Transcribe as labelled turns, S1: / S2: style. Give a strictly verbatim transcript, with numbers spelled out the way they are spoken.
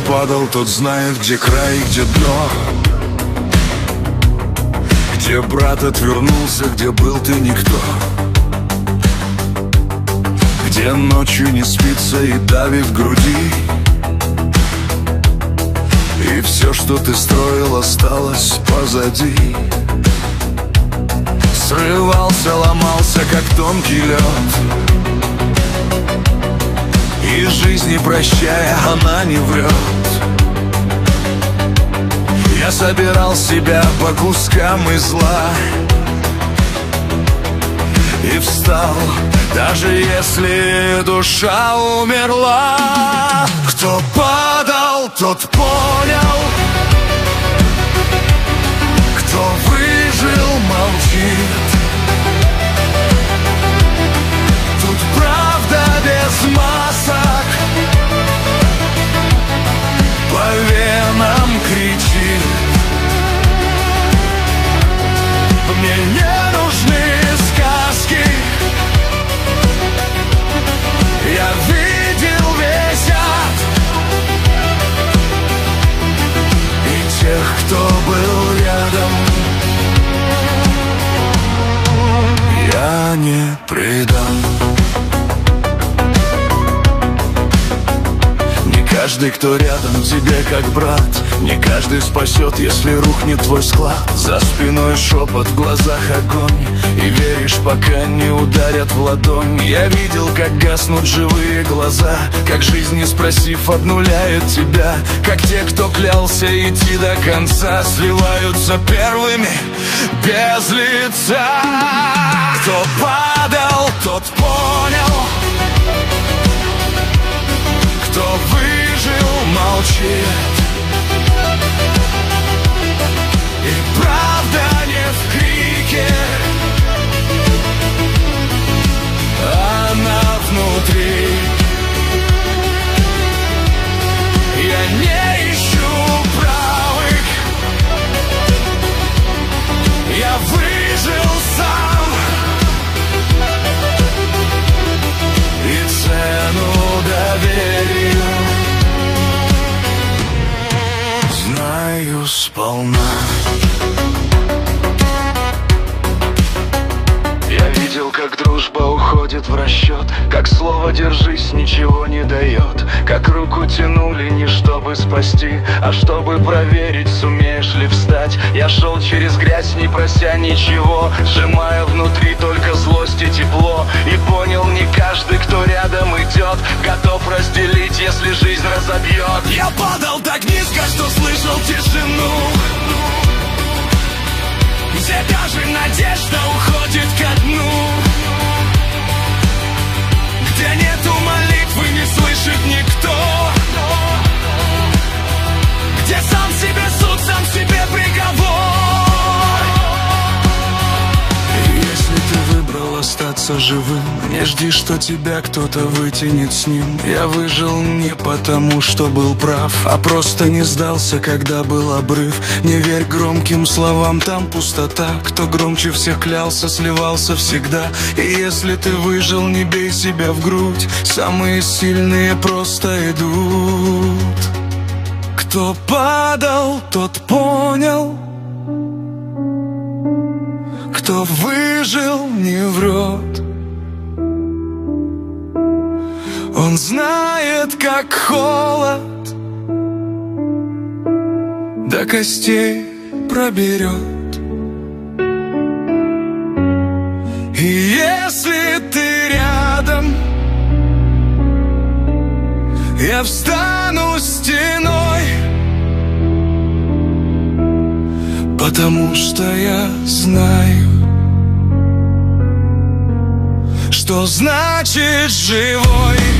S1: падал, тот знает, где край и где дно. Где брат отвернулся, где был ты никто. Где ночью не спится и давит в груди. И все, что ты строил, осталось позади. Срывался, ломался, как тонкий лед. И жизнь, не прощая, она не врет. Я собирал себя по кускам из зла и встал, даже если душа умерла. Кто падал, тот понял. Кто выжил, молчит. Тут правда без масок по венам кричит. Мне не нужны сказки. Я видел весь ад и тех, кто был рядом. Я не предам. Не каждый, кто рядом тебе как брат. Не каждый спасет, если рухнет твой склад. За спиной шепот, в глазах огонь. И веришь, пока не ударят в ладонь. Я видел, как гаснут живые глаза. Как жизнь, не спросив, обнуляет тебя. Как те, кто клялся идти до конца, сливаются первыми без лица. Кто падал, тот понял. Кто выжил, молчит. И правда не в крике, она внутри. Я не ищу правых. Я выжил сам. И цену доверию знаю сполна. Я видел, как дружба уходит в расчет. Как слово «держись» ничего не дает. Как руку тянули не чтобы спасти, а чтобы проверить, сумеешь ли встать. Я шел через грязь, не прося ничего, сжимая внутри только злость и тепло. И понял, не каждый, кто рядом идет, готов разделить, если жизнь разобьет. Я падал так низко, что слышал тишину, где даже надежда уходит ко дну, где нету молитвы, не слышит никто, где сам себе суд, сам себе приговор. И если ты выбрал остаться живым, не жди, что тебя кто-то вытянет с ним. Я выжил не потому, что был прав, а просто не сдался, когда был обрыв. Не верь громким словам, там пустота. Кто громче всех клялся, сливался всегда. И если ты выжил, не бей себя в грудь. Самые сильные просто идут. Кто падал, тот понял. Кто выжил, не врет. Он знает, как холод до костей проберет. И если ты рядом, я встану стеной, потому что я знаю, что значит живой.